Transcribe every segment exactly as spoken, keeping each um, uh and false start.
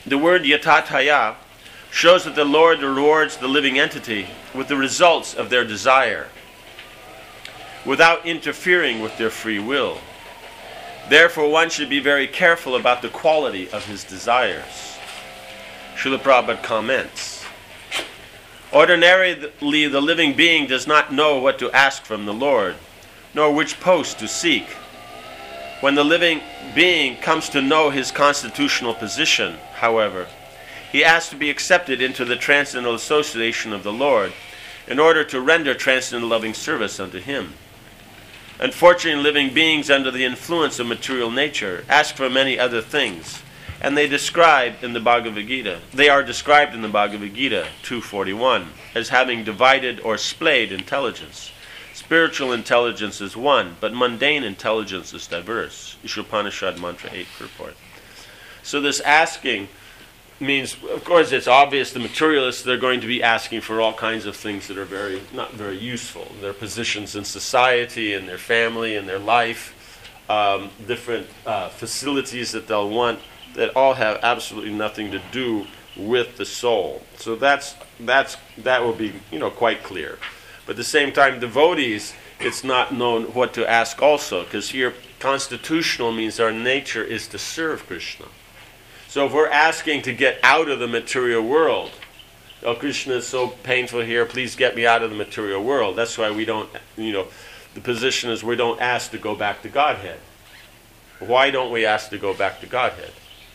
The word yatataya shows that the Lord rewards the living entity with the results of their desire, without interfering with their free will. Therefore, one should be very careful about the quality of his desires. Srila Prabhupada comments, ordinarily the living being does not know what to ask from the Lord, nor which post to seek. When the living being comes to know his constitutional position, however, he asks to be accepted into the transcendental association of the Lord in order to render transcendental loving service unto him. Unfortunately, living beings under the influence of material nature ask for many other things, and they describe in the Bhagavad Gita, they are described in the Bhagavad Gita two forty-one as having divided or splayed intelligence. Spiritual intelligence is one, but mundane intelligence is diverse. Ishopanishad Mantra eight purport. So this asking means, of course, it's obvious the materialists, they're going to be asking for all kinds of things that are very not very useful. Their positions in society, in their family, in their life, um, different uh, facilities that they'll want that all have absolutely nothing to do with the soul. So that's that's that will be you know quite clear. But at the same time, devotees, it's not known what to ask also, because here constitutional means our nature is to serve Krishna. So if we're asking to get out of the material world, oh, Krishna is so painful here, please get me out of the material world. That's why we don't, you know, the position is we don't ask to go back to Godhead. Why don't we ask to go back to Godhead?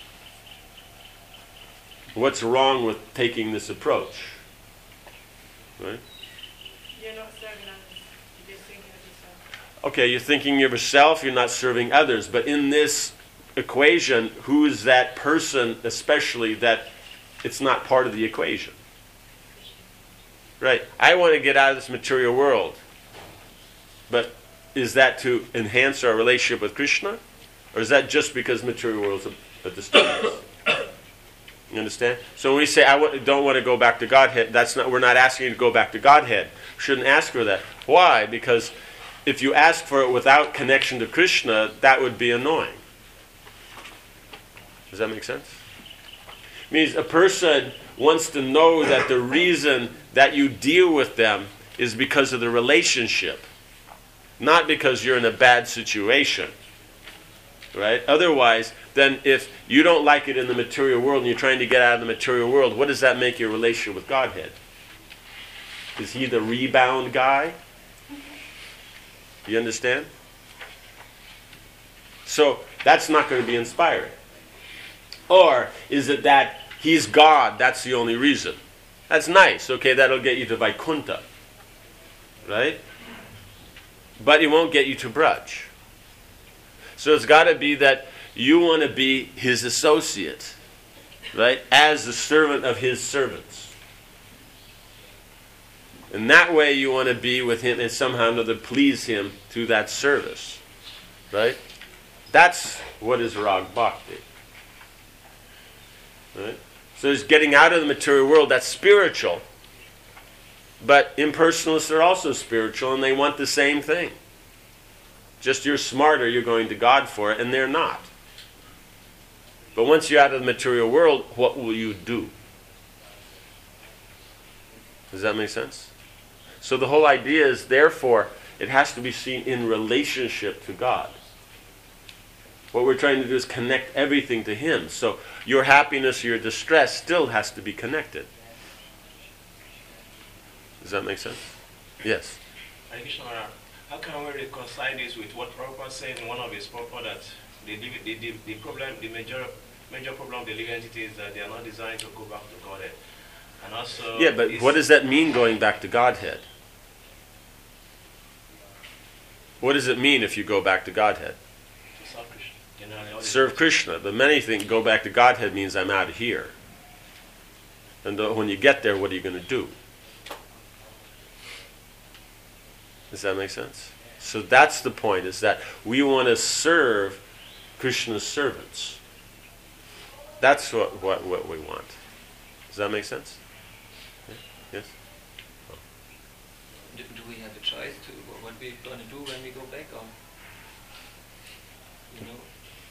What's wrong with taking this approach? Right? You're not serving others. You're just thinking of yourself. Okay, you're thinking of yourself, you're not serving others. But in this equation, who is that person especially that it's not part of the equation? Right. I want to get out of this material world. But is that to enhance our relationship with Krishna? Or is that just because material world is a, a disturbance? You understand? So when we say, I w- don't want to go back to Godhead, that's not, we're not asking you to go back to Godhead. We shouldn't ask for that. Why? Because if you ask for it without connection to Krishna, that would be annoying. Does that make sense? It means a person wants to know that the reason that you deal with them is because of the relationship, not because you're in a bad situation. Right? Otherwise, then if you don't like it in the material world and you're trying to get out of the material world, what does that make your relationship with Godhead? Is he the rebound guy? You understand? So that's not going to be inspiring. Or is it that he's God, that's the only reason? That's nice. Okay, that'll get you to Vaikuntha. Right? But it won't get you to Braj. So it's got to be that you want to be his associate, right? As the servant of his servants. And that way you want to be with him and somehow or another please him through that service. Right? That's what is Rag Bhakti. Right? So it's getting out of the material world, that's spiritual. But impersonalists are also spiritual and they want the same thing. Just you're smarter, you're going to God for it, and they're not. But once you're out of the material world, what will you do? Does that make sense? So the whole idea is, therefore, it has to be seen in relationship to God. What we're trying to do is connect everything to Him. So your happiness, your distress still has to be connected. Does that make sense? Yes. How can we reconcile this with what Prabhupada said in one of his purport that the, the, the, the problem, the major major problem of the living entity is that they are not designed to go back to Godhead. And also, yeah, but what does that mean, going back to Godhead? What does it mean if you go back to Godhead? To serve Krishna. You know, serve Krishna. But many think go back to Godhead means I'm out of here. And when you get there, what are you going to do? Does that make sense? So that's the point, is that we want to serve Krishna's servants. That's what, what, what we want. Does that make sense? Yeah? Yes? Oh. Do, do we have a choice to what we're going to do when we go back? Or, you know?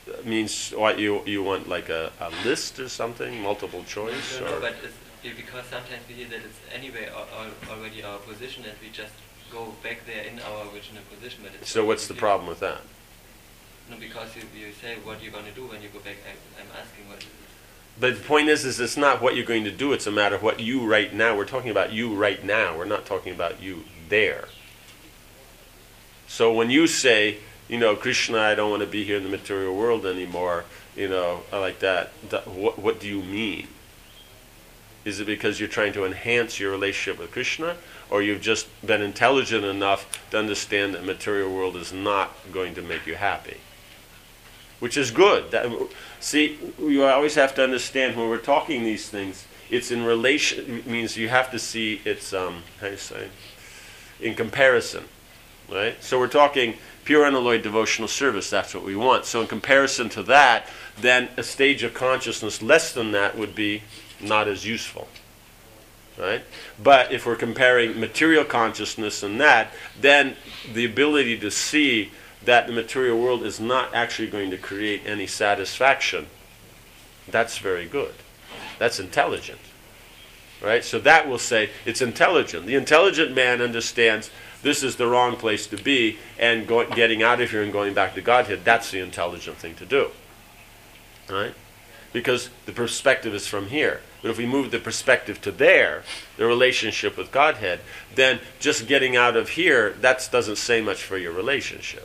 means what you you want like a, a list or something, multiple choice? No, no, Or? but it's because sometimes we hear that it's anyway al- al- already our position and we just go back there in our original position. But it's So what's the already- problem with that? No, because you, you say what you're going to do when you go back. I, I'm asking what is it? But the point is, is it's not what you're going to do. It's a matter of what you right now. We're talking about you right now. We're not talking about you there. So when you say, you know, Krishna, I don't want to be here in the material world anymore, you know, like that, that what, what do you mean? Is it because you're trying to enhance your relationship with Krishna, or you've just been intelligent enough to understand that material world is not going to make you happy? Which is good. That, see, you always have to understand when we're talking these things, it's in relation, it means you have to see it's, um, how do you say, in comparison, right? So we're talking pure unalloyed devotional service, that's what we want. So in comparison to that, then a stage of consciousness less than that would be not as useful, right? But if we're comparing material consciousness and that, then the ability to see that the material world is not actually going to create any satisfaction, that's very good. That's intelligent, right? So that will say it's intelligent. The intelligent man understands this is the wrong place to be, and go, getting out of here and going back to Godhead, that's the intelligent thing to do, right? Because the perspective is from here. But if we move the perspective to there, the relationship with Godhead, then just getting out of here, that doesn't say much for your relationship.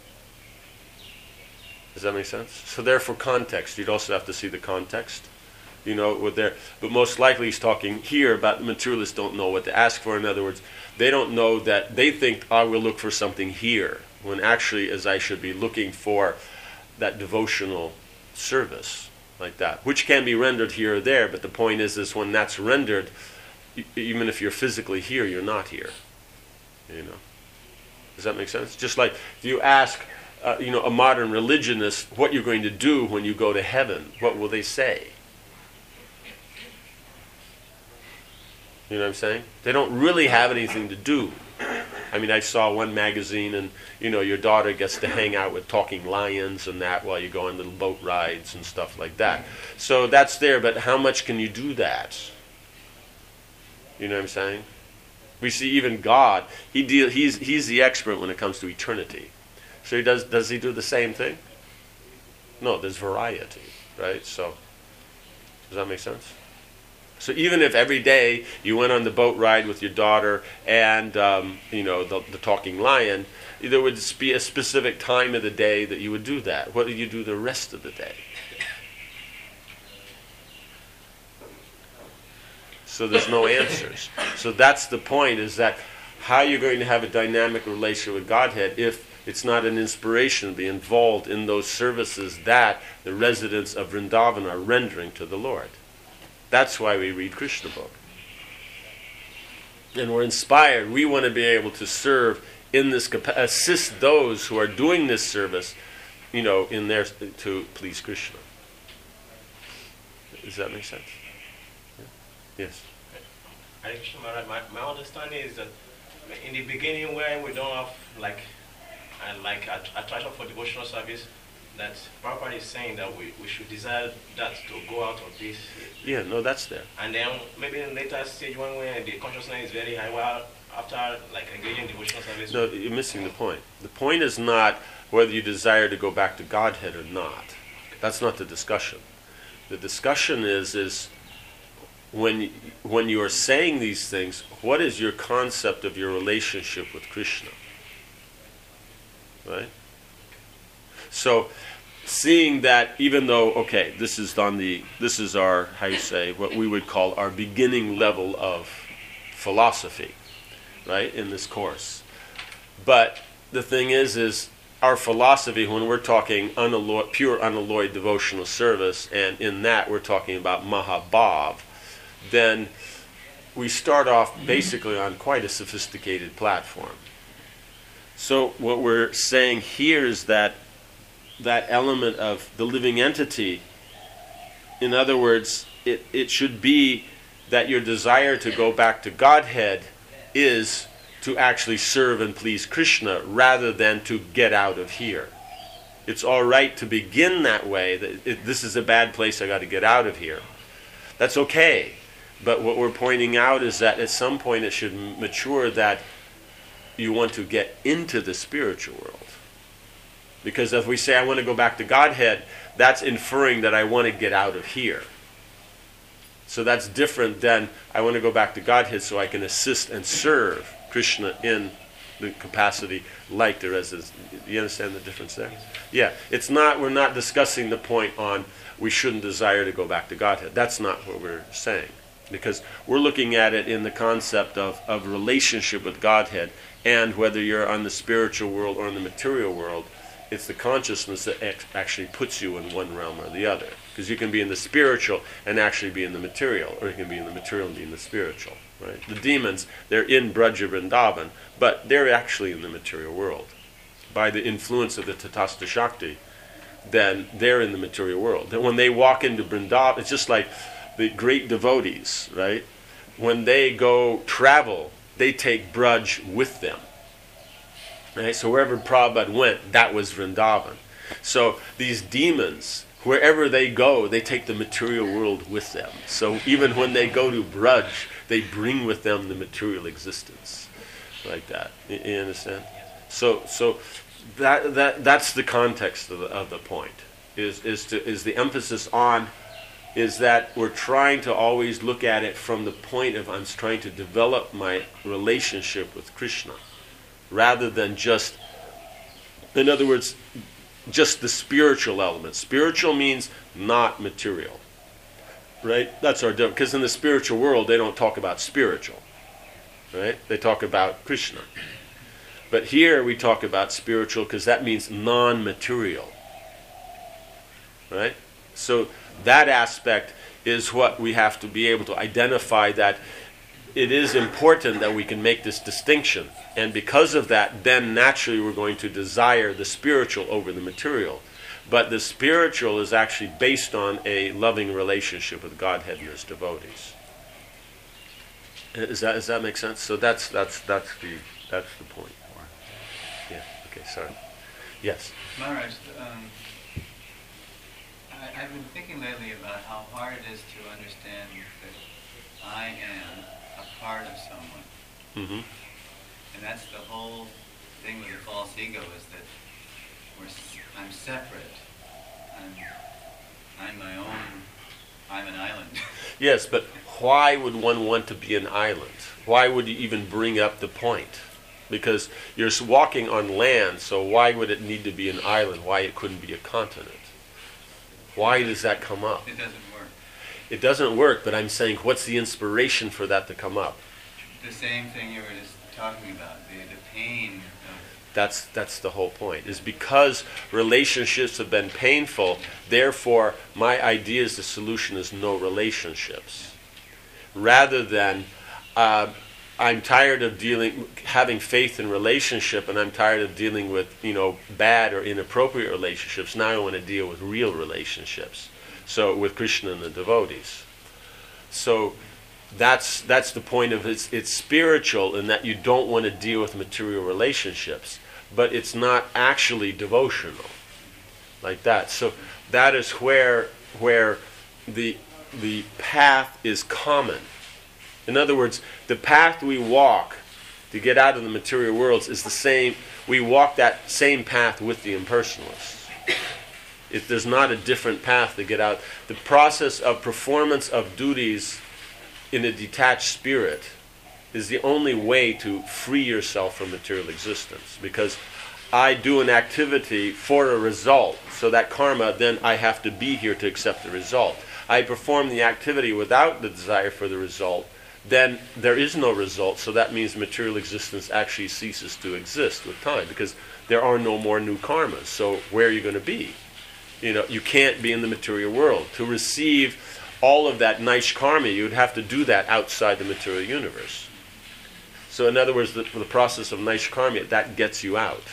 Does that make sense? So therefore, context. You'd also have to see the context. You know, with their, but most likely he's talking here about the materialists don't know what to ask for. In other words, they don't know that they think I will look for something here, when actually as I should be looking for that devotional service like that, which can be rendered here or there. But the point is, is when that's rendered, e- even if you're physically here, you're not here. You know, does that make sense? Just like if you ask, uh, you know, a modern religionist what you're going to do when you go to heaven, what will they say? You know what I'm saying? They don't really have anything to do. I mean, I saw one magazine, and you know, your daughter gets to hang out with talking lions and that while you go on little boat rides and stuff like that. So that's there, but how much can you do that? You know what I'm saying? We see even God, he deal, he's he's the expert when it comes to eternity. So he does does he do the same thing? No, there's variety, right? So does that make sense? So even if every day you went on the boat ride with your daughter and, um, you know, the, the talking lion, there would be a specific time of the day that you would do that. What do you do the rest of the day? So there's no answers. So that's the point, is that how you're going to have a dynamic relationship with Godhead if it's not an inspiration to be involved in those services that the residents of Vrindavan are rendering to the Lord. That's why we read Krishna book. And we're inspired. We want to be able to serve in this, assist those who are doing this service, you know, in their, to please Krishna. Does that make sense? Yeah. Yes. Hare Krishna Maharaj, my, my understanding is that in the beginning, where we don't have like, uh, like a, a attraction for devotional service, that Prabhupada is saying that we, we should desire that to go out of this. Yeah, no, that's there. And then maybe in later stage, when where the consciousness is very high, well, after like engaging devotional service. No, you're missing the point. The point is not whether you desire to go back to Godhead or not. That's not the discussion. The discussion is is when when you are saying these things, what is your concept of your relationship with Krishna? Right? So, seeing that, even though, okay, this is on the, this is our, how you say, what we would call our beginning level of philosophy, right, in this course. But the thing is, is our philosophy, when we're talking unalloyed, pure unalloyed devotional service, and in that we're talking about Mahabhav, then we start off basically on quite a sophisticated platform. So what we're saying here is that that element of the living entity, in other words, it, it should be that your desire to go back to Godhead is to actually serve and please Krishna rather than to get out of here. It's all right to begin that way, that it, this is a bad place, I got to get out of here. That's okay. But what we're pointing out is that at some point it should mature that you want to get into the spiritual world. Because if we say, I want to go back to Godhead, that's inferring that I want to get out of here. So that's different than, I want to go back to Godhead so I can assist and serve Krishna in the capacity like there is. You understand the difference there? Yeah, it's not, we're not discussing the point on we shouldn't desire to go back to Godhead. That's not what we're saying. Because we're looking at it in the concept of, of relationship with Godhead, and whether you're on the spiritual world or in the material world, it's the consciousness that ex- actually puts you in one realm or the other. Because you can be in the spiritual and actually be in the material, or you can be in the material and be in the spiritual. Right? The demons, they're in Braja Vrindavan, but they're actually in the material world. By the influence of the Tatastha Shakti, then they're in the material world. Then when they walk into Vrindavan, it's just like the great devotees, right? When they go travel, they take Braj with them. Right? So wherever Prabhupada went, that was Vrindavan. So these demons, wherever they go, they take the material world with them. So even when they go to Braj, they bring with them the material existence, like that. You, you understand? So, so that that that's the context of the, of the point. Is is to is the emphasis on is that we're trying to always look at it from the point of I'm trying to develop my relationship with Krishna, rather than just, in other words, just the spiritual element. Spiritual means not material, right? That's our difference. Because in the spiritual world, they don't talk about spiritual, right? They talk about Krishna. But here we talk about spiritual because that means non-material, right? So that aspect is what we have to be able to identify, that it is important that we can make this distinction. And because of that, then naturally we're going to desire the spiritual over the material. But the spiritual is actually based on a loving relationship with Godhead and His devotees. Is that, does that make sense? So that's that's that's the that's the point. Yeah. Okay. Sorry. Yes. Maharaj, um, I, I've been thinking lately about how hard it is to understand that I am a part of someone. Mm-hmm. And that's the whole thing with the false ego, is that we're, I'm separate. I'm, I'm my own, I'm an island. Yes, but why would one want to be an island? Why would you even bring up the point? Because you're walking on land, so why would it need to be an island? Why it couldn't be a continent? Why does that come up? It doesn't work. It doesn't work, but I'm saying, what's the inspiration for that to come up? The same thing you were just talking about, the, the pain of... That's that's the whole point. Is because relationships have been painful, therefore my idea is the solution is no relationships. Rather than uh, I'm tired of dealing, having faith in relationship, and I'm tired of dealing with, you know, bad or inappropriate relationships. Now I want to deal with real relationships. So with Krishna and the devotees. So that's that's the point of it. It's, it's spiritual in that you don't want to deal with material relationships, but it's not actually devotional, like that. So that is where where the the path is common. In other words, the path we walk to get out of the material worlds is the same. We walk that same path with the impersonalists. If there's not a different path to get out, the process of performance of duties in a detached spirit is the only way to free yourself from material existence. Because I do an activity for a result, so that karma, then I have to be here to accept the result. I perform the activity without the desire for the result, then there is no result, so that means material existence actually ceases to exist with time, because there are no more new karmas. So where are you going to be? You know, you can't be in the material world. To receive all of that nice karma, you would have to do that outside the material universe. So in other words, the, the process of nice karma, that gets you out.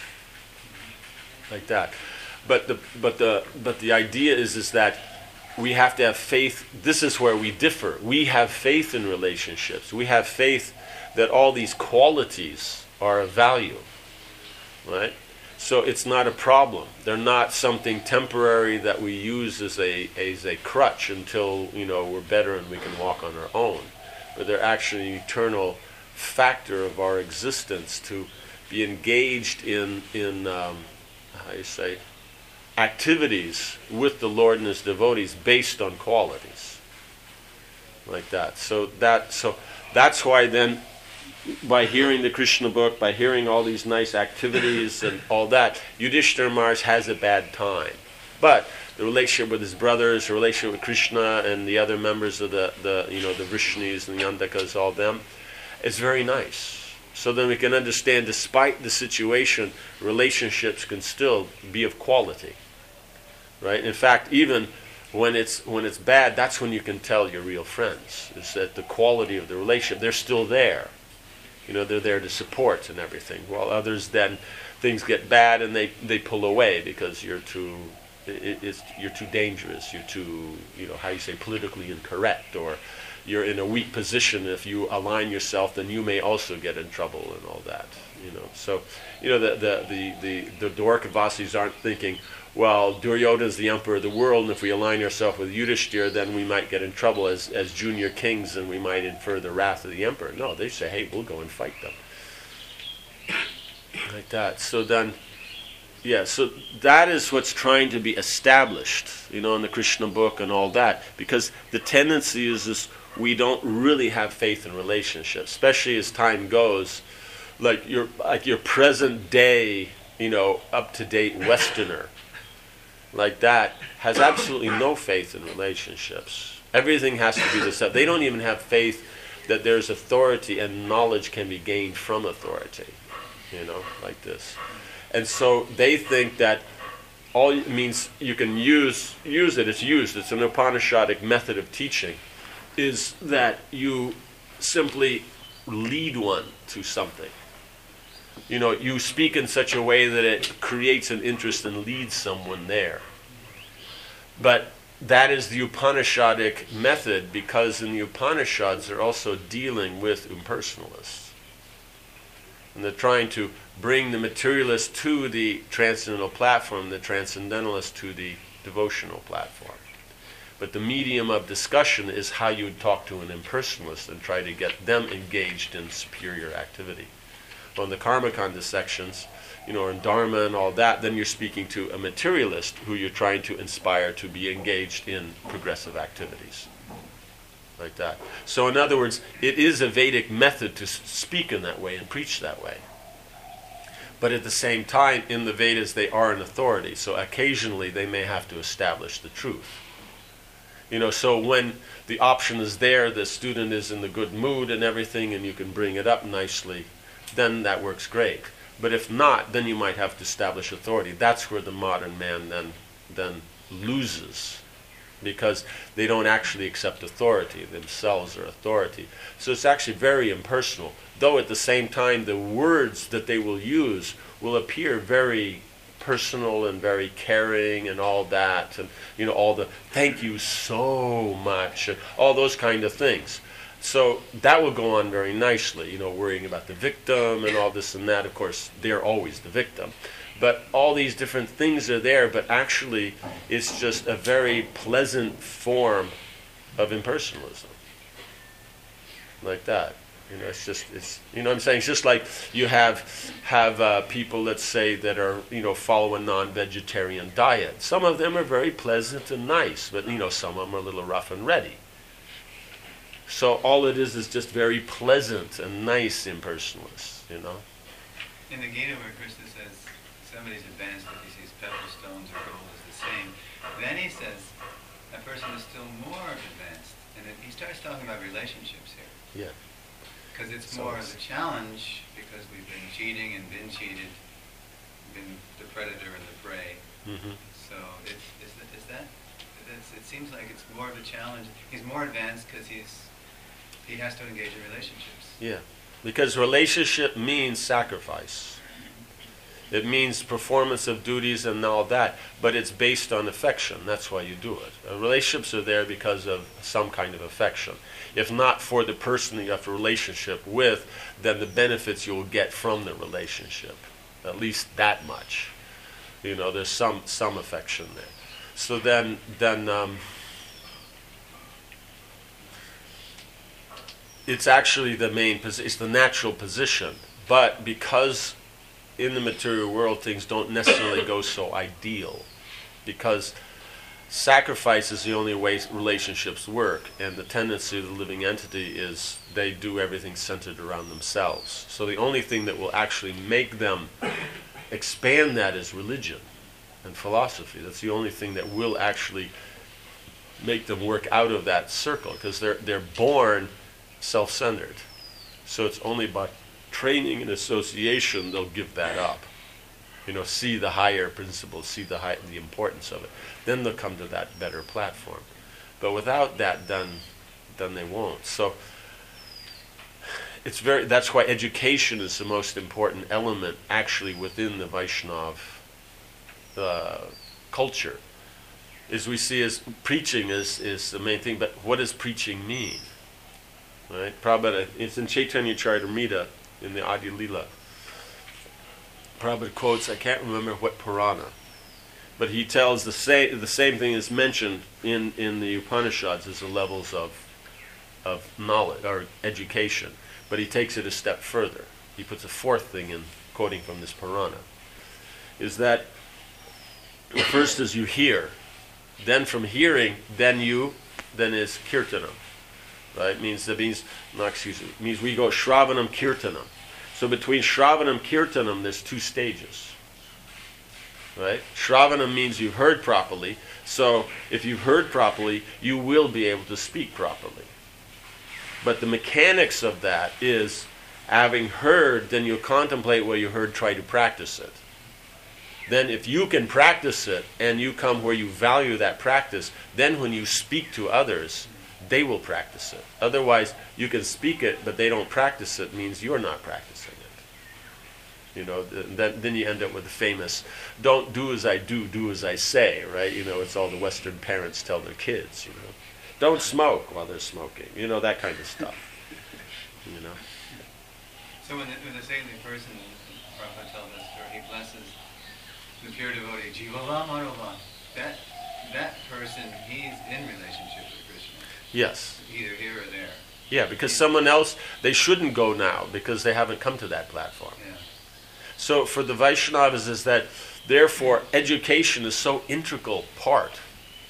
Like that. But the but the but the idea is is that we have to have faith. This is where we differ. We have faith in relationships. We have faith that all these qualities are of value. Right? So it's not a problem. They're not something temporary that we use as a as a crutch until, you know, we're better and we can walk on our own. But they're actually an eternal factor of our existence to be engaged in in um, how you say activities with the Lord and His devotees based on qualities like that. So that so that's why then, by hearing the Krishna book, by hearing all these nice activities and all that, Yudhishthira Maharaj has a bad time. But the relationship with his brothers, the relationship with Krishna and the other members of the, the you know, the Vrishnis and the Yandakas, all them, is very nice. So then we can understand, despite the situation, relationships can still be of quality. Right? In fact, even when it's when it's bad, that's when you can tell you're real friends. Is that the quality of the relationship, they're still there. You know, they're there to support and everything. While others, then things get bad and they, they pull away because you're too it, it's you're too dangerous. You're too, you know, how you say, politically incorrect, or you're in a weak position. If you align yourself, then you may also get in trouble and all that. You know, so you know the the the the, the Dwarkavasis aren't thinking, well, Duryodhana is the emperor of the world, and if we align ourselves with Yudhishthira, then we might get in trouble as, as junior kings, and we might infer the wrath of the emperor. No, they say, hey, we'll go and fight them. Like that. So then, yeah, so that is what's trying to be established, you know, in the Krishna book and all that, because the tendency is this, we don't really have faith in relationships, especially as time goes. Like your, like your present day, you know, up-to-date Westerner, like that, has absolutely no faith in relationships. Everything has to be the same. They don't even have faith that there's authority and knowledge can be gained from authority, you know, like this. And so they think that all it means you can use use it, it's used, it's an Upanishadic method of teaching, is that you simply lead one to something. You know, you speak in such a way that it creates an interest and leads someone there. But that is the Upanishadic method, because in the Upanishads they're also dealing with impersonalists. And they're trying to bring the materialist to the transcendental platform, the transcendentalist to the devotional platform. But the medium of discussion is how you would talk to an impersonalist and try to get them engaged in superior activity. On the Karmakanda sections, you know, or in Dharma and all that, then you're speaking to a materialist who you're trying to inspire to be engaged in progressive activities. Like that. So in other words, it is a Vedic method to speak in that way and preach that way. But at the same time, in the Vedas, they are an authority. So occasionally they may have to establish the truth. You know, so when the option is there, the student is in the good mood and everything, and you can bring it up nicely, then that works great. But if not, then you might have to establish authority. That's where the modern man then then loses, because they don't actually accept authority. Themselves are authority. So it's actually very impersonal, though at the same time the words that they will use will appear very personal and very caring and all that, and you know, all the thank you so much and all those kind of things. So that will go on very nicely, you know, worrying about the victim and all this and that. Of course, they're always the victim. But all these different things are there, but actually it's just a very pleasant form of impersonalism. Like that. You know, it's just, it's, you know what I'm saying? It's just like you have have uh, people, let's say, that are, you know, follow a non-vegetarian diet. Some of them are very pleasant and nice, but, you know, some of them are a little rough and ready. So all it is is just very pleasant and nice impersonalists, you know. In the Gita, where Krishna says somebody's advanced if he sees pebble stones or gold is the same, then he says a person is still more advanced, and it, he starts talking about relationships here. Yeah. Because it's So more it's- of a challenge, because we've been cheating and been cheated, been the predator and the prey. Mm-hmm. So it's, is, that, is that? It's, it seems like it's more of a challenge. He's more advanced because he's he has to engage in relationships. Yeah, because relationship means sacrifice. It means performance of duties and all that, but it's based on affection. That's why you do it. Uh, relationships are there because of some kind of affection. If not for the person you have a relationship with, then the benefits you'll get from the relationship. at least that much. You know, there's some some affection there. So then, then um, it's actually the main position. It's the natural position, but because in the material world things don't necessarily go so ideal, because sacrifice is the only way relationships work, and the tendency of the living entity is they do everything centered around themselves. So the only thing that will actually make them expand that is religion and philosophy. That's the only thing that will actually make them work out of that circle, because they're they're born self-centered. So it's only by training and association they'll give that up. You know, see the higher principles, see the high, the importance of it. Then they'll come to that better platform. But without that, then, then they won't. So it's very. That's why education is the most important element, actually, within the Vaishnav uh, culture. Is we see as preaching is is the main thing. But what does preaching mean? Right? Prabhupada, it's in Chaitanya Charitamrita in the Adi Lila. Prabhupada quotes, I can't remember what Purana, but he tells the same the same thing is mentioned in, in the Upanishads as the levels of of knowledge or education, but he takes it a step further. He puts a fourth thing in, quoting from this Purana, is that the first is you hear, then from hearing, then you, then is kirtanam, right? Means that means no excuse me, means we go shravanam kirtanam. So between Shravanam Kirtanam, there's two stages. Right? Shravanam means you've heard properly. So if you've heard properly, you will be able to speak properly. But the mechanics of that is, having heard, then you contemplate what you heard, try to practice it. Then if you can practice it, and you come where you value that practice, then when you speak to others, they will practice it. Otherwise, you can speak it, but they don't practice it, means you're not practicing it. You know, th- then you end up with the famous, don't do as I do, do as I say, right? You know, it's all the Western parents tell their kids, you know. Don't smoke while they're smoking. You know, that kind of stuff. You know. So when the, when the saintly person, Prabhupada tells us, or he blesses the pure devotee, Jivavam Arovam, that, that person, he's in relationship with Krishna. Yes. Either here or there. Yeah, because someone else, they shouldn't go now because they haven't come to that platform. Yeah. So for the Vaishnavas is that, therefore, education is so integral part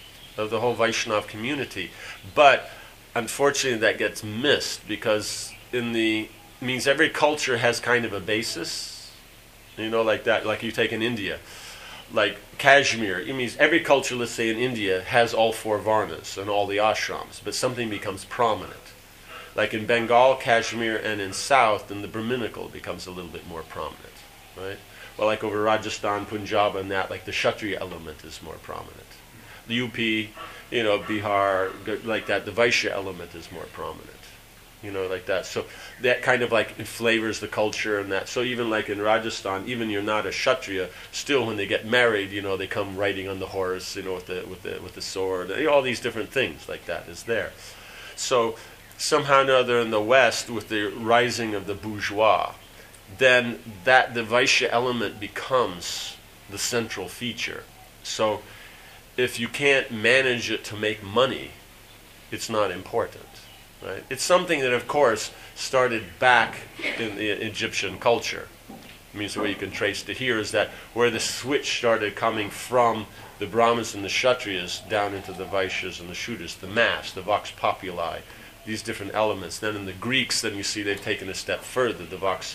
of the whole Vaishnav community. But unfortunately that gets missed because in the, means every culture has kind of a basis, you know, like that, like you take in India. Like Kashmir, it means every culture, let's say in India, has all four varnas and all the ashrams, but something becomes prominent. Like in Bengal, Kashmir, and in South, then the Brahminical becomes a little bit more prominent, right? Well, like over Rajasthan, Punjab, and that, like the Kshatriya element is more prominent. The U P, you know, Bihar, like that, the Vaishya element is more prominent. You know, like that. So that kind of like flavors the culture and that. So even like in Rajasthan, even you're not a Kshatriya, still when they get married, you know, they come riding on the horse, you know, with the with the with the sword. All these different things like that is there. So somehow or another in the West, with the rising of the bourgeois, then that the Vaishya element becomes the central feature. So if you can't manage it to make money, it's not important. Right? It's something that, of course, started back in the Egyptian culture. It means the way you can trace to here is that where the switch started coming from the Brahmins and the Kshatriyas down into the Vaishyas and the Shudras, the mass, the vox populi, these different elements. Then in the Greeks, then you see they've taken a step further. The vox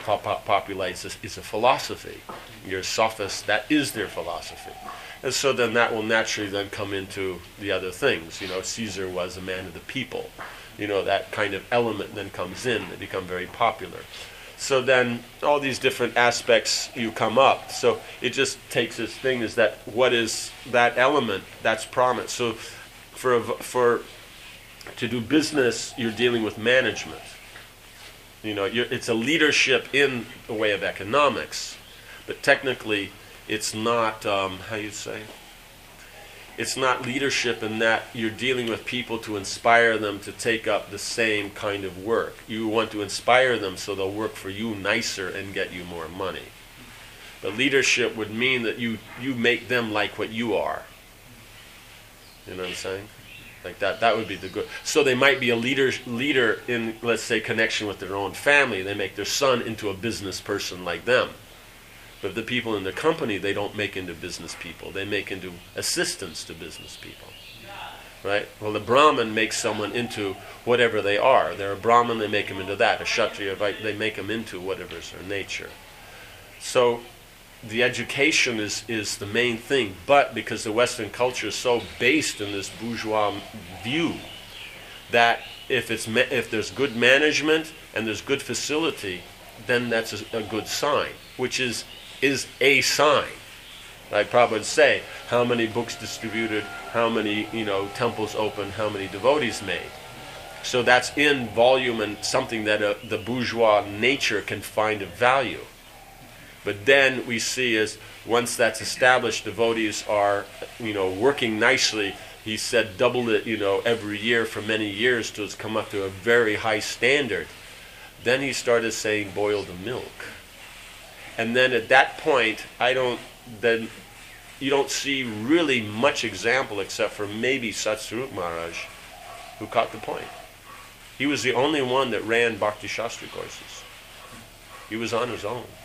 populi is a, is a philosophy. Your sophists, that is their philosophy. And so then that will naturally then come into the other things. You know, Caesar was a man of the people. You know, that kind of element then comes in. They become very popular. So then all these different aspects you come up. So it just takes this thing is that what is that element that's prominent. So for a, for to do business, you're dealing with management. You know, you're, it's a leadership in the way of economics, but technically it's not, um, how you say, it's not leadership in that you're dealing with people to inspire them to take up the same kind of work. You want to inspire them so they'll work for you nicer and get you more money. But leadership would mean that you, you make them like what you are. You know what I'm saying? Like that, that would be the good. So they might be a leader, leader in, let's say, connection with their own family. They make their son into a business person like them. But the people in the company, they don't make into business people. They make into assistants to business people. Right? Well, the Brahmin makes someone into whatever they are. They're a Brahmin, they make them into that. A Kshatriya, they make them into whatever is their nature. So the education is, is the main thing. But because the Western culture is so based in this bourgeois view, that if it's ma- if there's good management and there's good facility, then that's a, a good sign, which is is a sign. Like Prabhupada would say, how many books distributed, how many, you know, temples opened, how many devotees made. So that's in volume and something that uh, the bourgeois nature can find a value. But then we see as once that's established, devotees are, you know, working nicely. He said double it, you know, every year for many years till it's come up to a very high standard. Then he started saying boil the milk. And then at that point, I don't, then you don't see really much example except for maybe Satsvarup Maharaj, who caught the point. He was the only one that ran Bhakti Shastri courses. He was on his own.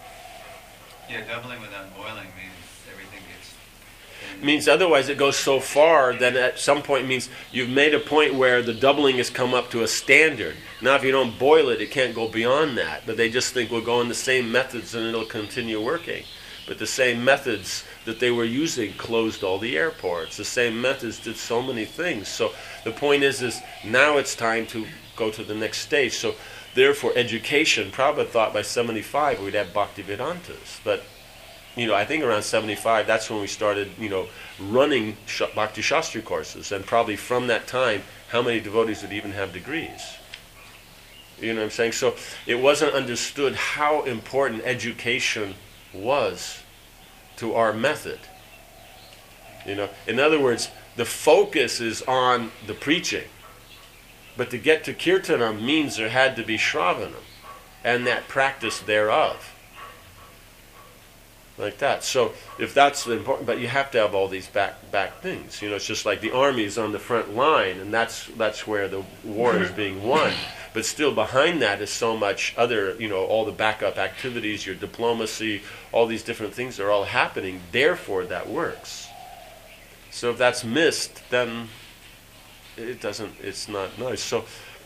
Yeah, doubling without boiling means everything gets... Means otherwise it goes so far that at some point means you've made a point where the doubling has come up to a standard. Now if you don't boil it, it can't go beyond that. But they just think we'll go in the same methods and it'll continue working. But the same methods that they were using closed all the airports. The same methods did so many things. So the point is, is now it's time to go to the next stage. So therefore education, Prabhupada thought by seventy-five we'd have Bhaktivedantas. But you know, I think around seventy-five, that's when we started, you know, running Sh- Bhakti Shastri courses. And probably from that time, how many devotees would even have degrees? You know what I'm saying? So it wasn't understood how important education was to our method. You know, in other words, the focus is on the preaching. But to get to Kirtanam means there had to be Shravanam and that practice thereof. Like that. So if that's important, but you have to have all these back back things. You know, it's just like the army is on the front line, and that's that's where the war is being won. But still behind that is so much other, you know, all the backup activities, your diplomacy, all these different things are all happening. Therefore, that works. So if that's missed, then it doesn't. It's not nice. So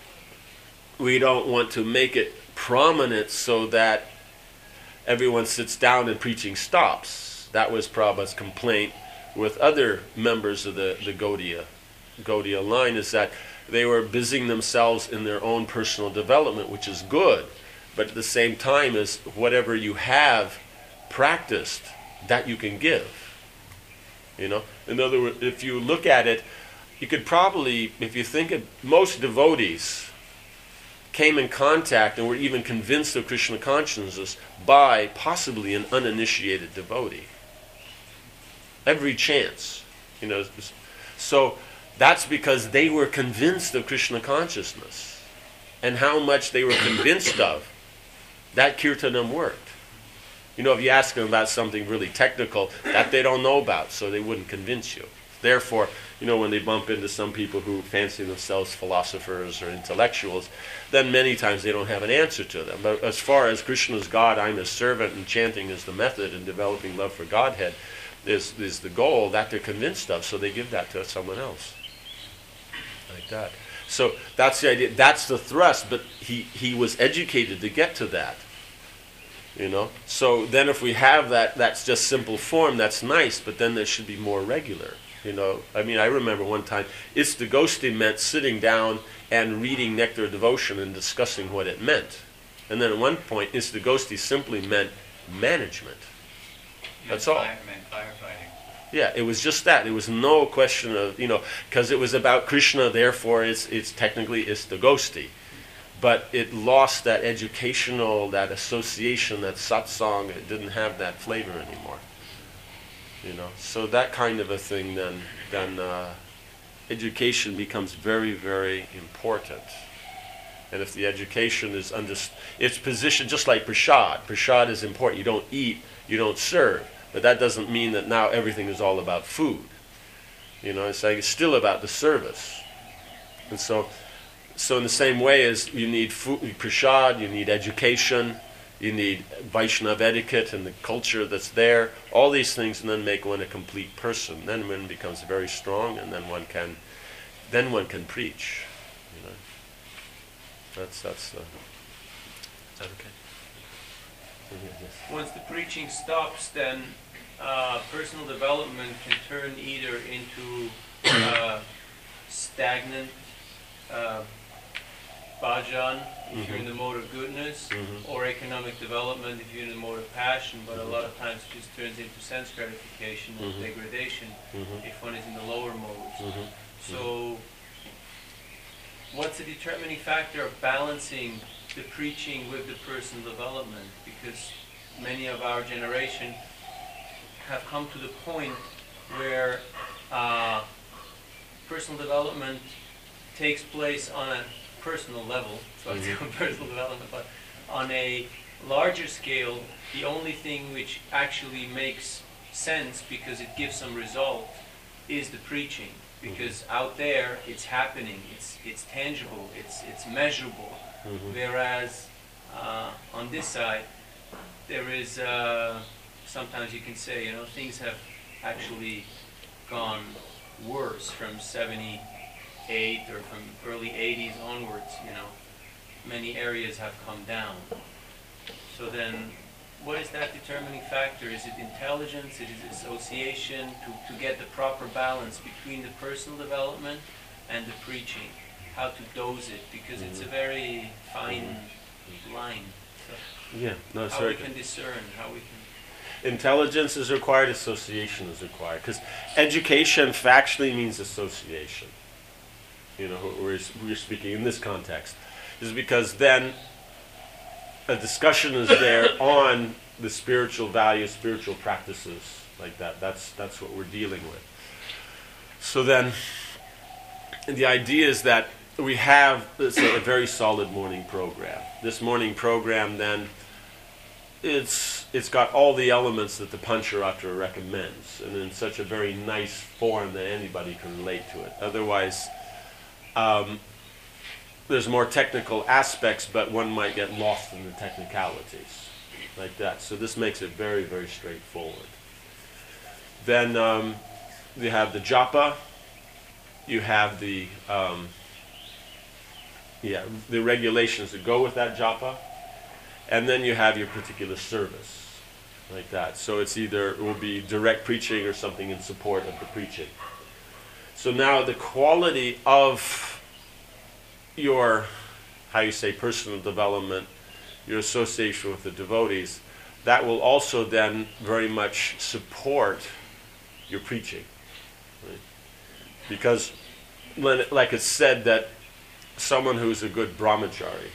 we don't want to make it prominent so that everyone sits down and preaching stops. That was Prabhupada's complaint with other members of the, the Gaudiya, Gaudiya line, is that they were busying themselves in their own personal development, which is good. But at the same time, is whatever you have practiced, that you can give. You know? In other words, if you look at it, you could probably, if you think of most devotees, came in contact and were even convinced of Krishna consciousness by possibly an uninitiated devotee. Every chance, you know. So that's because they were convinced of Krishna consciousness, and how much they were convinced of, that kirtanam worked. You know, if you ask them about something really technical that they don't know about, so they wouldn't convince you. Therefore, you know, when they bump into some people who fancy themselves philosophers or intellectuals, then many times they don't have an answer to them. But as far as Krishna's God, I'm his servant, and chanting is the method, and developing love for Godhead is, is the goal, that they're convinced of, so they give that to someone else. Like that. So that's the idea. That's the thrust, but he, he was educated to get to that. You know? So then if we have that, that's just simple form, that's nice, but then there should be more regular. You know, I mean, I remember one time, Istagosti meant sitting down and reading Nectar Devotion and discussing what it meant. And then at one point, Istagosti simply meant management. That's all. Fire, meant firefighting. Yeah, it was just that. It was no question of, you know, because it was about Krishna, therefore it's, it's technically Istagosti. But it lost that educational, that association, that satsang. It didn't have that flavor anymore. You know, so that kind of a thing, then, then uh, education becomes very, very important. And if the education is under, it's positioned just like prashad. Prashad is important. You don't eat, you don't serve. But that doesn't mean that now everything is all about food. You know, it's like it's still about the service. And so, so in the same way as you need food, prashad, you need education, you need Vaishnava etiquette and the culture that's there, all these things, and then make one a complete person. Then one becomes very strong, and then one can, then one can preach. You know, that's that's. Uh, is that okay? Yes. Once the preaching stops, then uh, personal development can turn either into uh, stagnant uh, bhajan, if Mm-hmm. you're in the mode of goodness, Mm-hmm. or economic development if you're in the mode of passion, but a lot of times it just turns into sense gratification and Mhm. degradation Mm-hmm. if one is in the lower modes. Mm-hmm. So, what's the determining factor of balancing the preaching with the personal development? Because many of our generation have come to the point where uh, personal development takes place on a personal level, so it's Mhm. personal development, but on a larger scale, the only thing which actually makes sense because it gives some result is the preaching. Because out there it's happening, it's it's tangible, it's it's measurable. Mhm. Whereas uh, on this side, there is uh, sometimes you can say, you know, things have actually gone worse from seventy-eight or from early eighties onwards. You know, many areas have come down. So then, what is that determining factor? Is it intelligence? Is it association to, to get the proper balance between the personal development and the preaching? How to dose it? Because it's a very fine line. So Yeah, no, it's how very we can discern, how we can... Intelligence is required, association is required. Because education factually means association. You know, we're, we're speaking in this context. Is because then a discussion is there on the spiritual values, spiritual practices, like that. That's, that's what we're dealing with. So then, the idea is that we have this, a very solid morning program. This morning program then, it's it's got all the elements that the Pancharatra recommends, and in such a very nice form that anybody can relate to it. Otherwise, um, there's more technical aspects, but one might get lost in the technicalities, like that. So this makes it very, very straightforward. Then um, you have the japa, you have the um, yeah the regulations that go with that japa, and then you have your particular service, like that. So it's either, it will be direct preaching or something in support of the preaching. So now the quality of your, how you say, personal development, your association with the devotees, that will also then very much support your preaching. Right? Because, like it's said that someone who's a good brahmachari,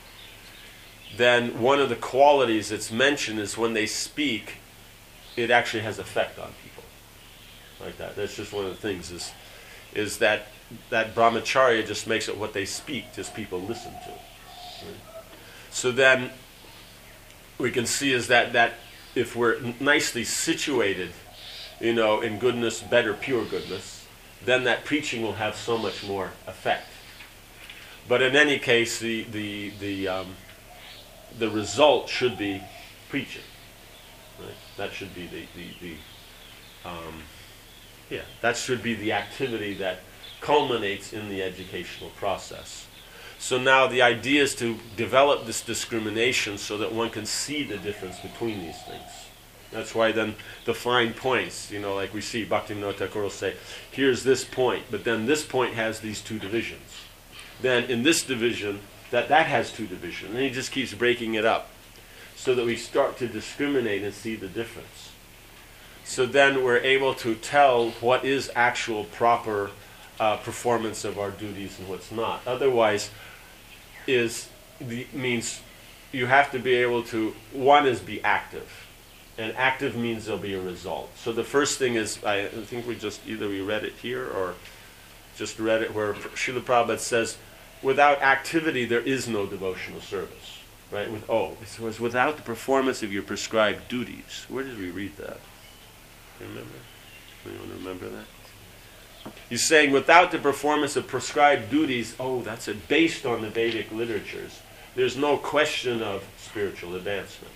then one of the qualities that's mentioned is when they speak, it actually has effect on people. Like that. That's just one of the things is, is that that brahmacharya just makes it what they speak, just people listen to. Right? So then we can see is that, that if we're n- nicely situated, you know, in goodness, better, pure goodness, then that preaching will have so much more effect. But in any case, the the the um, the result should be preaching. Right? That should be the the, the um, yeah, that should be the activity that culminates in the educational process. So now the idea is to develop this discrimination so that one can see the difference between these things. That's why then the fine points, you know, like we see Bhaktivinoda Thakur will say, here's this point, but then this point has these two divisions. Then in this division, that, that has two divisions. And he just keeps breaking it up so that we start to discriminate and see the difference. So then we're able to tell what is actual proper uh, performance of our duties and what's not. Otherwise, is the, means you have to be able to, one is be active. And active means there'll be a result. So the first thing is, I think we just, either we read it here or just read it where Srila Prabhupada says, without activity, there is no devotional service. Right? With oh, it was without the performance of your prescribed duties. Where did we read that? Remember? Anyone remember that? He's saying without the performance of prescribed duties, oh, that's it, based on the Vedic literatures. There's no question of spiritual advancement.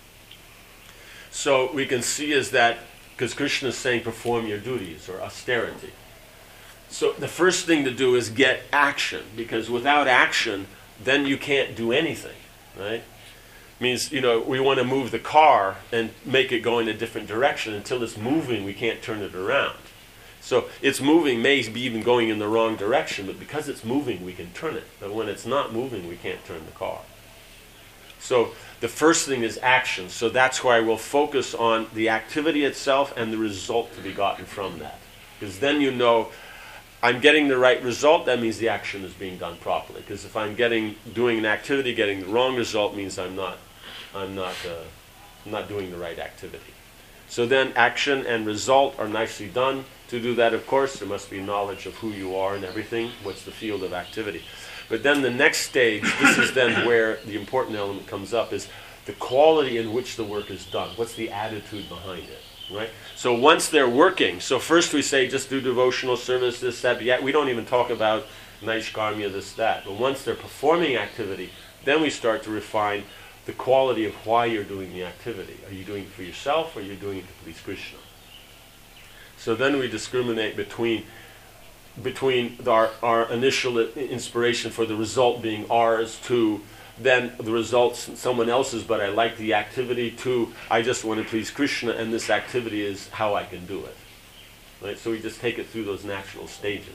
So we can see is that, because Krishna is saying perform your duties, or austerity. So the first thing to do is get action, because without action, then you can't do anything, right? Means, you know, we want to move the car and make it go in a different direction. Until it's moving, we can't turn it around. So it's moving, may be even going in the wrong direction, but because it's moving, we can turn it. But when it's not moving, we can't turn the car. So the first thing is action. So that's why we'll focus on the activity itself and the result to be gotten from that. Because then you know, I'm getting the right result, that means the action is being done properly. Because if I'm getting doing an activity, getting the wrong result means I'm not, I'm not, uh, I'm not doing the right activity. So then action and result are nicely done. To do that, of course, there must be knowledge of who you are and everything. What's the field of activity? But then the next stage, this is then where the important element comes up, is the quality in which the work is done. What's the attitude behind it? Right? So once they're working, so first we say just do devotional service, this, that, yet we don't even talk about Naishkarmya, this, that. But once they're performing activity, then we start to refine the quality of why you're doing the activity. Are you doing it for yourself, or are you doing it to please Krishna? So then we discriminate between between our, our initial inspiration for the result being ours, to then the results someone else's, but I like the activity, to I just want to please Krishna, and this activity is how I can do it. Right? So we just take it through those natural stages.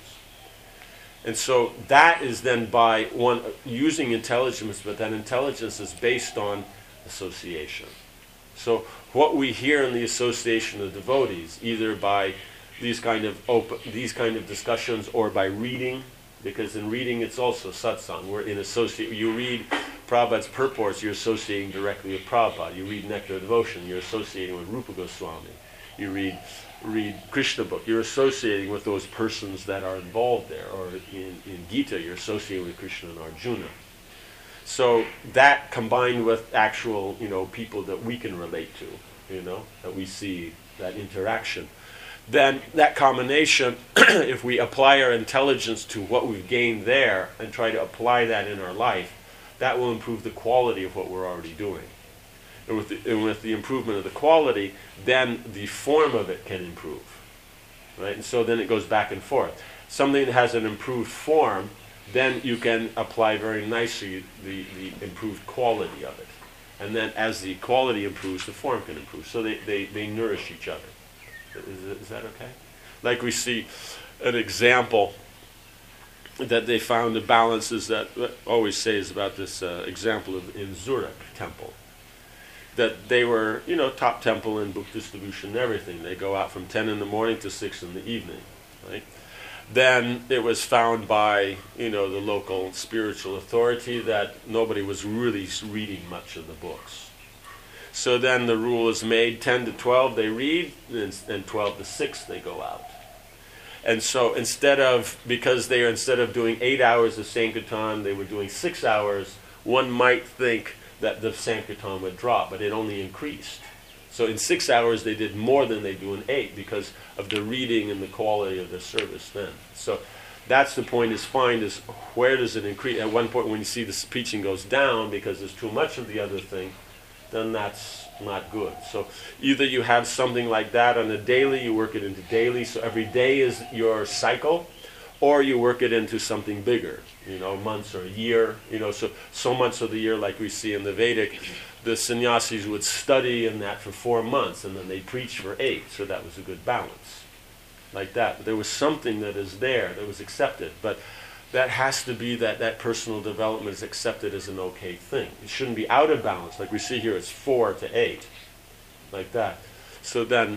And so that is then by one using intelligence, but that intelligence is based on association. So what we hear in the association of devotees, either by these kind of open, these kind of discussions, or by reading, because in reading it's also satsang. We're in associate. You read Prabhupada's purports, you're associating directly with Prabhupada. You read Nectar of Devotion, you're associating with Rupa Goswami. You read read Krishna book, you're associating with those persons that are involved there. Or in, in Gita, you're associating with Krishna and Arjuna. So that combined with actual, you know, people that we can relate to, you know, that we see that interaction, then that combination, if we apply our intelligence to what we've gained there and try to apply that in our life, that will improve the quality of what we're already doing. And with the, and with the improvement of the quality, then the form of it can improve. Right? And so then it goes back and forth. Something that has an improved form, then you can apply very nicely the, the improved quality of it. And then as the quality improves, the form can improve. So they, they, they nourish each other. Is, is that okay? Like we see an example that they found the balances that I always say is about this uh, example of in Zurich temple. That they were, you know, top temple in book distribution and everything. They go out from ten in the morning to six in the evening, right? Then it was found by, you know, the local spiritual authority that nobody was really reading much of the books. So then the rule is made, ten to twelve they read, and, and twelve to six they go out. And so instead of, because they are, instead of doing eight hours of Sankirtan, they were doing six hours, one might think that the Sankirtan would drop, but it only increased. So in six hours they did more than they do in eight because of the reading and the quality of the service then. So that's the point, is find is where does it increase. At one point when you see the preaching goes down because there's too much of the other thing, then that's not good. So either you have something like that on a daily, you work it into daily, so every day is your cycle, or you work it into something bigger, you know, months or a year, you know, so so months of the year, like we see in the Vedic, the sannyasis would study in that for four months, and then they preach for eight, so that was a good balance, like that. But there was something that is there, that was accepted, but that has to be that that personal development is accepted as an okay thing. It shouldn't be out of balance, like we see here, it's four to eight, like that. So then,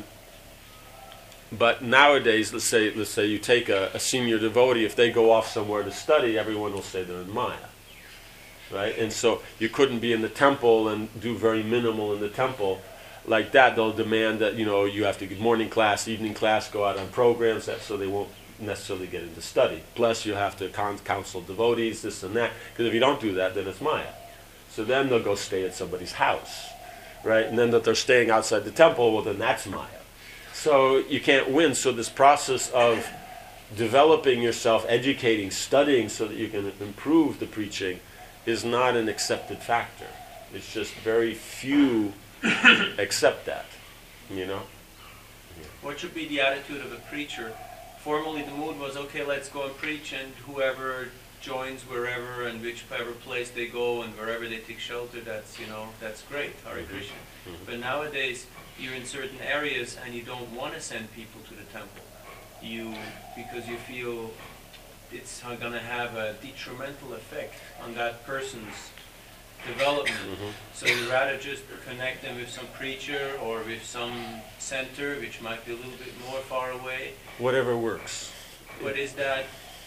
but nowadays, let's say let's say you take a, a senior devotee, if they go off somewhere to study, everyone will say they're in Maya. Right? And so you couldn't be in the temple and do very minimal in the temple. Like that, they'll demand that, you know, you have to get morning class, evening class, go out on programs, that so they won't necessarily get into study. Plus, you have to con- counsel devotees, this and that, because if you don't do that, then it's Maya. So then they'll go stay at somebody's house, right? And then that they're staying outside the temple, well, then that's Maya. So you can't win. So this process of developing yourself, educating, studying so that you can improve the preaching is not an accepted factor. It's just very few accept that, you know? What should be the attitude of a preacher? Formerly the mood was, okay, let's go and preach, and whoever joins wherever and whichever place they go and wherever they take shelter, that's, you know, that's great, Hare Mm-hmm. Krishna. Mm-hmm. But nowadays, you're in certain areas and you don't want to send people to the temple. You, because you feel it's going to have a detrimental effect on that person's development. Mhm. So you'd rather just connect them with some preacher or with some center, which might be a little bit more far away. Whatever works. But is that,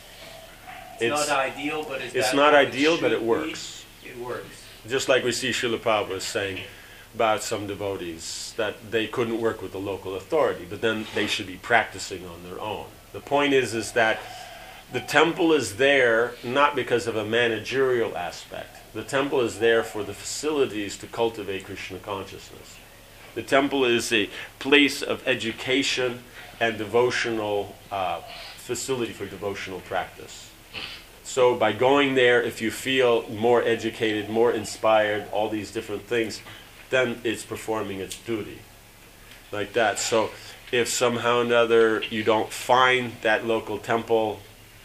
it's, It's- not ideal, but is It's that not how ideal, but should it be? works. It works. Just like we see Srila Prabhupada saying about some devotees, that they couldn't work with the local authority, but then they should be practicing on their own. The point is, is that the temple is there not because of a managerial aspect. The temple is there for the facilities to cultivate Krishna consciousness. The temple is a place of education and devotional uh, facility for devotional practice. So by going there, if you feel more educated, more inspired, all these different things, then it's performing its duty. Like that. So if somehow or another you don't find that local temple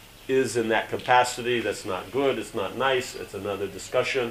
is in that capacity, that's not good, it's not nice, it's another discussion.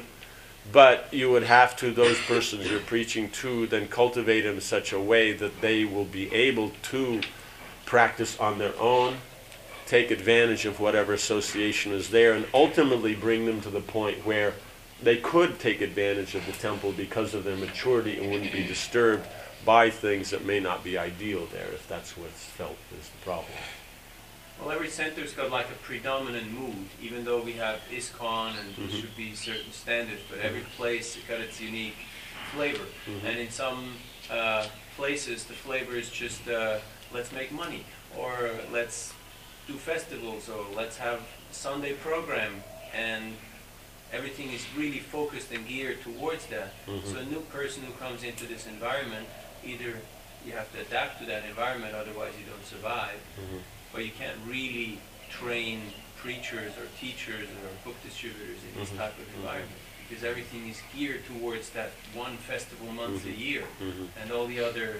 But you would have to, those persons you're preaching to, then cultivate them in such a way that they will be able to practice on their own, take advantage of whatever association is there, and ultimately bring them to the point where they could take advantage of the temple because of their maturity and wouldn't be disturbed by things that may not be ideal there, if that's what's felt is the problem. Well, every center's got like a predominant mood, even though we have ISKCON and there Mhm. should be certain standards, but every place has got its unique flavor. Mhm. And in some uh, places, the flavor is just uh, let's make money, or let's do festivals, or let's have Sunday program, and everything is really focused and geared towards that. Mhm. So a new person who comes into this environment, either you have to adapt to that environment, otherwise you don't survive, Mhm. but you can't really train preachers or teachers or book distributors in this Mhm. type of environment, because everything is geared towards that one festival month Mhm. a year, Mhm. and all the other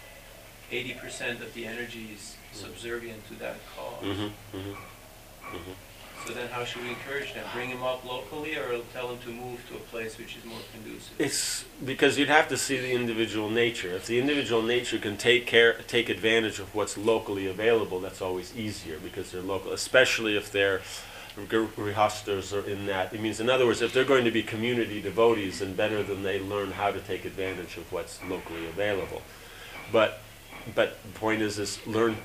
eighty percent of the energy is subservient to that cause. Mhm. Mhm. Mhm. So then how should we encourage them? Bring them up locally, or tell them to move to a place which is more conducive? It's because you'd have to see the individual nature. If the individual nature can take care, take advantage of what's locally available, that's always easier because they're local, especially if they're grihastas or in that. It means, in other words, if they're going to be community devotees, then better than they learn how to take advantage of what's locally available. But, but the point is, is learn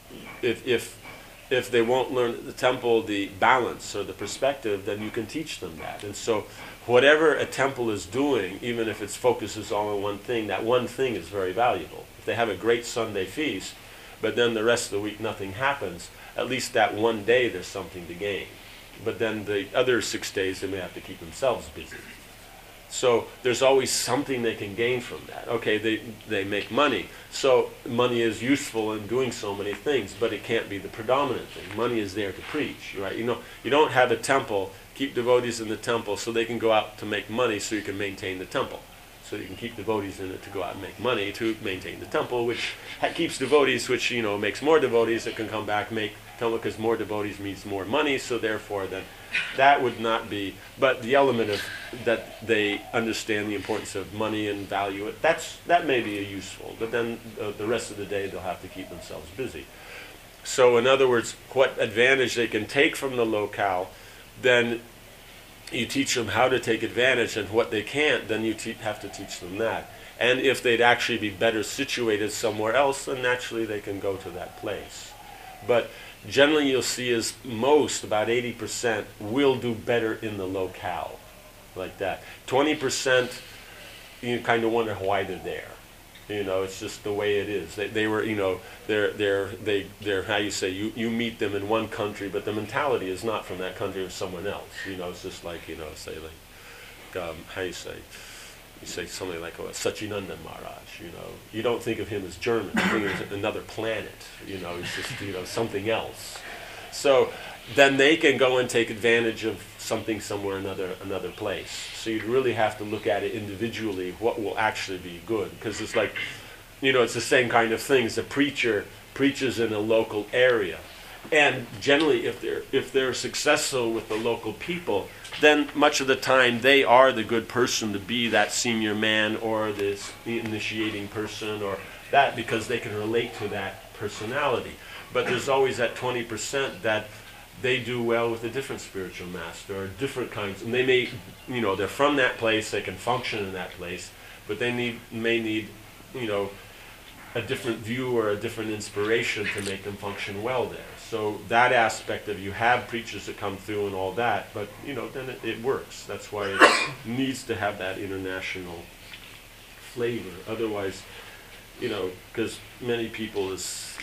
if if. If they won't learn at the temple the balance or the perspective, then you can teach them that. And so whatever a temple is doing, even if its focus is all on one thing, that one thing is very valuable. If they have a great Sunday feast, but then the rest of the week nothing happens, at least that one day there's something to gain. But then the other six days they may have to keep themselves busy. So there's always something they can gain from that. Okay, they, they make money. So money is useful in doing so many things, but it can't be the predominant thing. Money is there to preach, right? You know, you don't have a temple, keep devotees in the temple so they can go out to make money so you can maintain the temple. So you can keep devotees in it to go out and make money to maintain the temple, which ha- keeps devotees, which, you know, makes more devotees that can come back, make temple, because more devotees means more money, so therefore then that would not be, but the element of that they understand the importance of money and value it, that's, that may be a useful, but then uh, the rest of the day they'll have to keep themselves busy. So in other words, what advantage they can take from the locale, then you teach them how to take advantage, and what they can't, then you te- have to teach them that. And if they'd actually be better situated somewhere else, then naturally they can go to that place. But generally you'll see is most, about eighty percent, will do better in the locale, like that. twenty percent, you kind of wonder why they're there. You know, it's just the way it is. They, they were, you know, they're, they're, they, they're, how you say, you, you meet them in one country, but the mentality is not from that country, of someone else. You know, it's just like, you know, say like, um, how you say, you say something like, oh, Sachinanda Maharaj, you know. You don't think of him as German, you think of him as another planet, you know, he's just, you know, something else. So then they can go and take advantage of something somewhere, another another place. So you'd really have to look at it individually, what will actually be good. Because it's like, you know, it's the same kind of thing as a preacher preaches in a local area. And generally, if they're if they're successful with the local people, then much of the time they are the good person to be that senior man or this initiating person or that, because they can relate to that personality. But there's always that twenty percent that they do well with a different spiritual master or different kinds. And they may, you know, they're from that place, they can function in that place, but they need may need, you know, a different view or a different inspiration to make them function well there. So that aspect of, you have preachers that come through and all that, but, you know, then it, it works. That's why it needs to have that international flavor. Otherwise, you know, because many people is,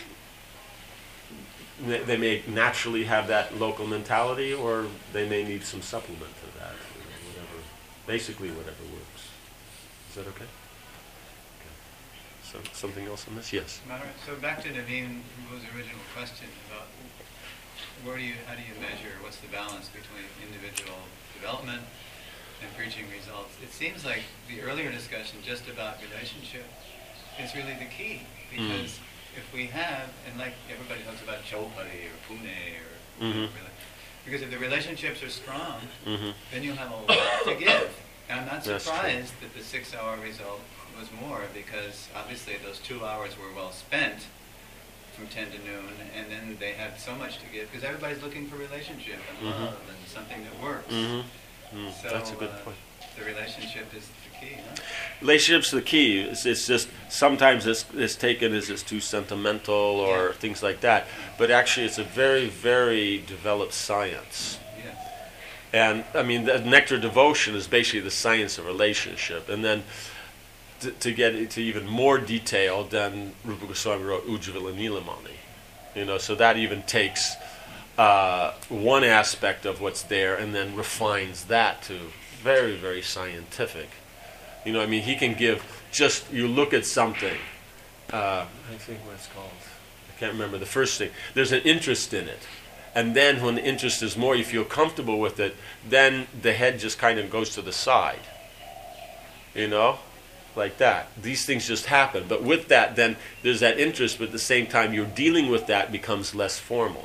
they may naturally have that local mentality, or they may need some supplement to that, you know, whatever, basically whatever works. Is that okay? Okay. So something else on this? Yes. Maharaj, so back to Naveen Prabhu's original question about where do you, how do you measure, what's the balance between individual development and preaching results? It seems like the earlier discussion just about relationship is really the key, because mm. if we have, and like everybody talks about Chopati or Pune or mm-hmm. whatever, because if the relationships are strong, mm-hmm. then you'll have a lot to give. And I'm not That's surprised that the six-hour result was more, because obviously those two hours were well spent from ten to noon, and then they had so much to give, because everybody's looking for relationship and mm-hmm. love and something that works. Mm-hmm. Mm. So That's a good uh, point. The relationship is the key, huh? Relationship's the key. It's, it's just sometimes it's, it's taken as it's too sentimental or Yeah. things like that. But actually, it's a very, very developed science. Yes. And I mean, the nectar devotion is basically the science of relationship. And then to, to get into even more detail, then Rupa Goswami wrote Ujjvala Nilamani. You know, so that even takes uh, one aspect of what's there and then refines that to very, very scientific. You know, I mean, he can give just, you look at something, uh, I think what it's called, I can't remember the first thing, there's an interest in it. And then when the interest is more, you feel comfortable with it, then the head just kind of goes to the side. You know? Like that. These things just happen. But with that, then there's that interest, but at the same time, you're dealing with that becomes less formal.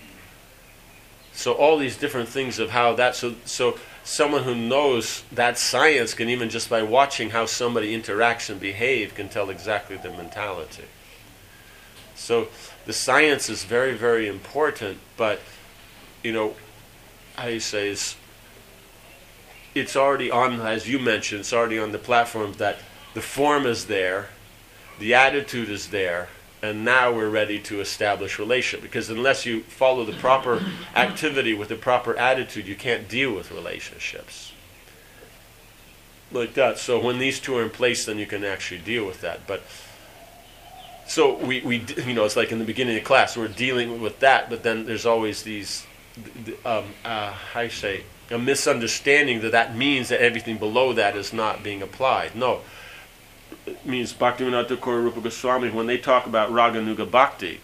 So all these different things of how that, so so someone who knows that science can, even just by watching how somebody interacts and behave, can tell exactly their mentality. So the science is very, very important, but, you know, how you say is, it's already on, as you mentioned, it's already on the platform that the form is there, the attitude is there, and now we're ready to establish relationship. Because unless you follow the proper activity with the proper attitude, you can't deal with relationships. Like that. So when these two are in place, then you can actually deal with that. But so we, we you know, it's like in the beginning of the class, we're dealing with that, but then there's always these, um, uh, how you say, a misunderstanding that that means that everything below that is not being applied. No. It means Bhaktivinoda Thakur, Rupa Goswami, when they talk about Raganuga Bhakti,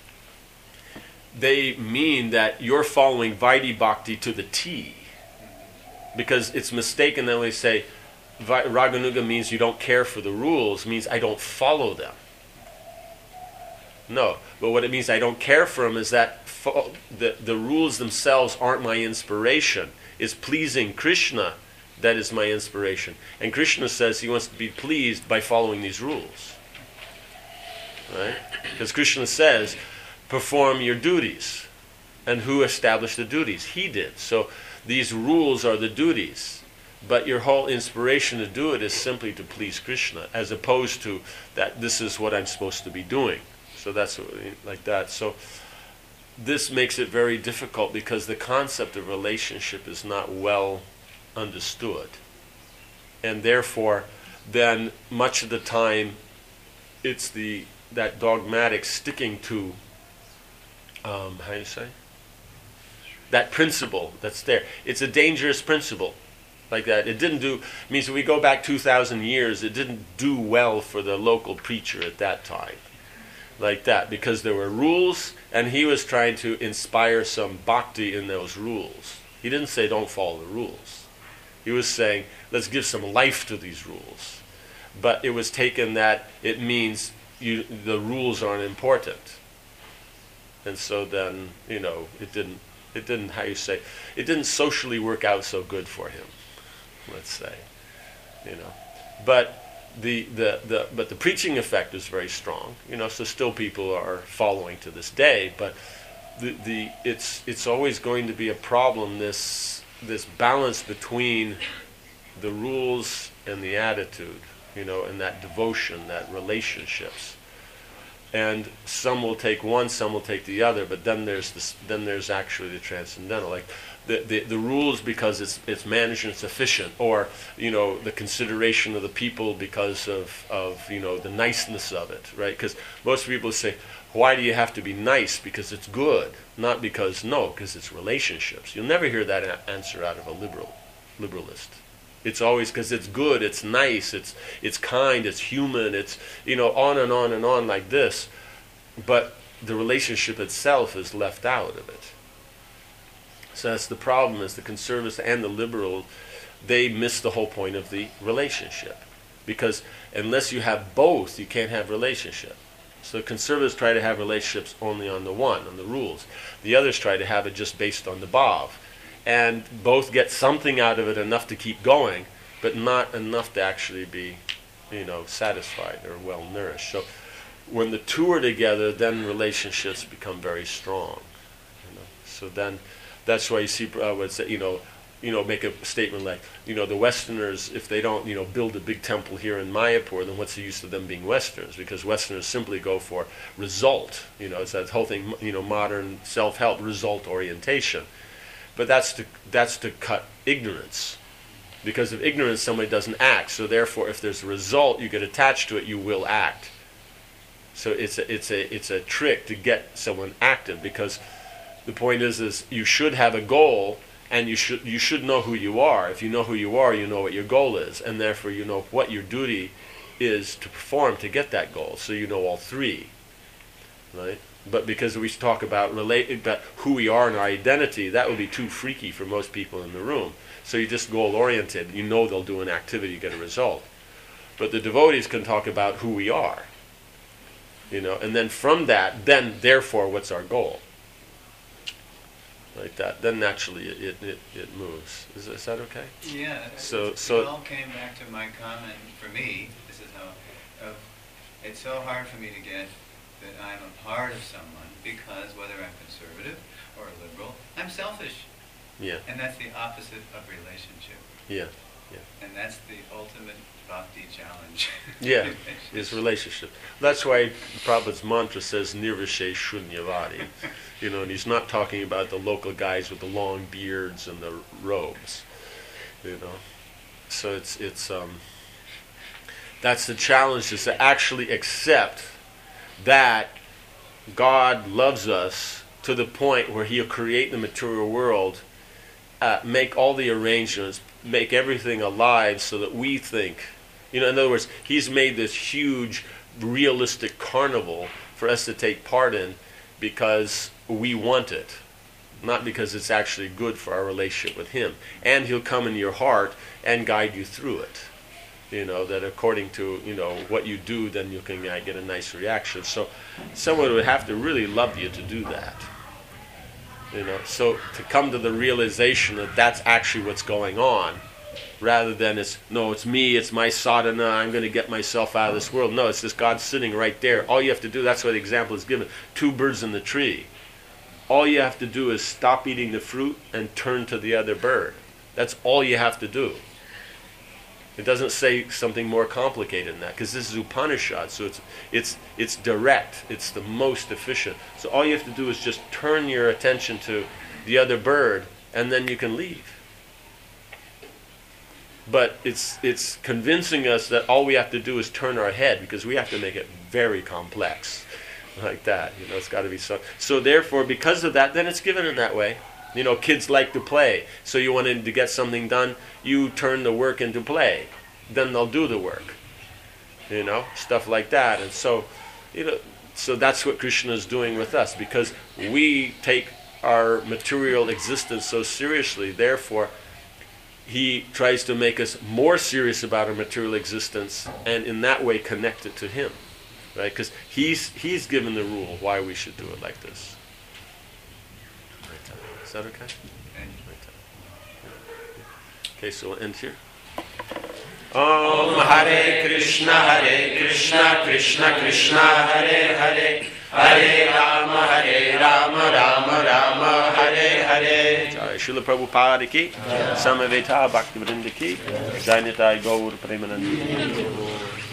they mean that you're following Vaidhi Bhakti to the T. Because it's mistaken that when they say Raganuga means you don't care for the rules, means I don't follow them. No, but what it means I don't care for them is that fo- the, the rules themselves aren't my inspiration. It's pleasing Krishna that is my inspiration. And Krishna says he wants to be pleased by following these rules. Right? Because Krishna says, perform your duties. And who established the duties? He did. So these rules are the duties. But your whole inspiration to do it is simply to please Krishna, as opposed to that this is what I'm supposed to be doing. So that's like that. So this makes it very difficult because the concept of relationship is not well understood. And therefore, then much of the time, it's the that dogmatic sticking to um, how do you say that principle that's there. It's a dangerous principle like that. It didn't do means if we go back two thousand years, it didn't do well for the local preacher at that time. Like that, because there were rules, and he was trying to inspire some bhakti in those rules. He didn't say don't follow the rules. He was saying let's give some life to these rules. But it was taken that it means you, the rules aren't important, and so then you know it didn't. It didn't how you say it didn't socially work out so good for him. Let's say, you know, but. The, the, the but the preaching effect is very strong, you know. So still people are following to this day. But the the it's it's always going to be a problem. This this balance between the rules and the attitude, you know, and that devotion, that relationships. And some will take one, some will take the other. But then there's this. Then there's actually the transcendental, like. The, the the rules because it's it's managed and it's efficient, or you know the consideration of the people because of, of you know the niceness of it, right? Because most people say, why do you have to be nice? Because it's good, not because no, because it's relationships. You'll never hear that a- answer out of a liberal liberalist. It's always because it's good, it's nice, it's it's kind, it's human, it's you know on and on and on like this, but the relationship itself is left out of it. So that's the problem, is the conservatives and the liberals, they miss the whole point of the relationship. Because unless you have both, you can't have relationship. So conservatives try to have relationships only on the one, on the rules. The others try to have it just based on the bhav. And both get something out of it, enough to keep going, but not enough to actually be, you know, satisfied or well nourished. So when the two are together, then relationships become very strong. You know? So then that's why you see, uh, would say, you know, you know, make a statement like, you know, the Westerners, if they don't, you know, build a big temple here in Mayapur, then what's the use of them being Westerners? Because Westerners simply go for result. You know, it's that whole thing, you know, modern self-help, result orientation. But that's to that's to cut ignorance. Because of ignorance, somebody doesn't act. So therefore, if there's a result, you get attached to it, you will act. So it's a it's a it's a trick to get someone active, because the point is, is you should have a goal, and you should you should know who you are. If you know who you are, you know what your goal is, and therefore you know what your duty is to perform to get that goal. So you know all three, right? But because we talk about relate about who we are and our identity, that would be too freaky for most people in the room. So you just goal oriented. You know they'll do an activity, get a result. But the devotees can talk about who we are, you know, and then from that, then therefore, what's our goal? Like that, then naturally it it, it moves. Is, is that okay? Yeah. So it, so it all came back to my comment. For me, this is how. Of, it's so hard for me to get that I'm a part of someone because whether I'm conservative or liberal, I'm selfish. Yeah. And that's the opposite of relationship. Yeah. Yeah. And that's the ultimate bhakti challenge. Yeah, is relationship. That's why Prabhupada's mantra says nirvishesh shunyavadi. You know, and he's not talking about the local guys with the long beards and the robes. You know, so it's it's um. That's the challenge, is to actually accept that God loves us to the point where He'll create the material world, uh, make all the arrangements, make everything alive so that we think. You know, in other words, He's made this huge, realistic carnival for us to take part in because we want it, not because it's actually good for our relationship with Him. And He'll come in your heart and guide you through it. You know, that according to, you know, what you do, then you can uh, get a nice reaction. So someone would have to really love you to do that. You know, so to come to the realization that that's actually what's going on, rather than it's, no, it's me, it's my sadhana, I'm going to get myself out of this world. No, it's just God sitting right there. All you have to do, that's why the example is given, two birds in the tree. All you have to do is stop eating the fruit and turn to the other bird. That's all you have to do. It doesn't say something more complicated than that, because this is Upanishad, so it's it's it's direct. It's the most efficient. So all you have to do is just turn your attention to the other bird, and then you can leave. but it's it's convincing us that all we have to do is turn our head, because we have to make it very complex, like that. You know, it's got to be so. So therefore, because of that, then it's given in that way. You know, kids like to play. So you wanted to get something done, you turn the work into play. Then they'll do the work. You know, stuff like that. And so, you know, so that's what Krishna is doing with us, because we take our material existence so seriously. Therefore, he tries to make us more serious about our material existence, and in that way connect it to him, right? Because he's he's given the rule why we should do it like this. Is that okay? Okay, so we'll end here. Om Hare Krishna, Hare Krishna, Krishna Krishna, Hare Hare, Hare Rama, Hare Rama, Rama Rama, Hare Hare. Jai Srila Prabhupada ki, Samaveta Bhakti Vrinda ki, Jai Nitai Gaur Premanandi.